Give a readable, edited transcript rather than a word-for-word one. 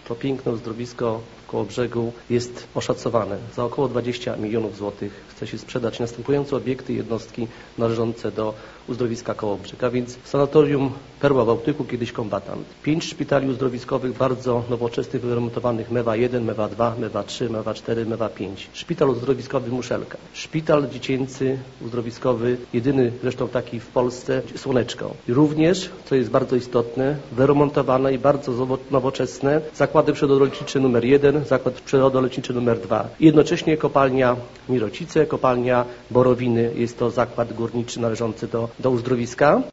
to piękne uzdrowisko w Kołobrzegu jest oszacowane. Za około 20 milionów złotych chce się sprzedać następujące obiekty i jednostki należące do uzdrowiska Kołobrzeg. A więc sanatorium Perła Bałtyku, kiedyś kombatant. 5 szpitali uzdrowiskowych bardzo nowoczesnych, wyremontowanych MEWA 1, MEWA 2, MEWA 3, MEWA 4, MEWA 5. Szpital uzdrowiskowy Muszelka. Szpital dziecięcy uzdrowiskowy, jedyny zresztą taki w Polsce, Słoneczko. I również, co jest bardzo istotne, wyremontowane i bardzo nowoczesne zakłady przyrodolecznicze numer 1, zakład przyrodoleczniczy numer 2. I jednocześnie kopalnia Mirocice, kopalnia Borowiny. Jest to zakład górniczy należący do uzdrowiska.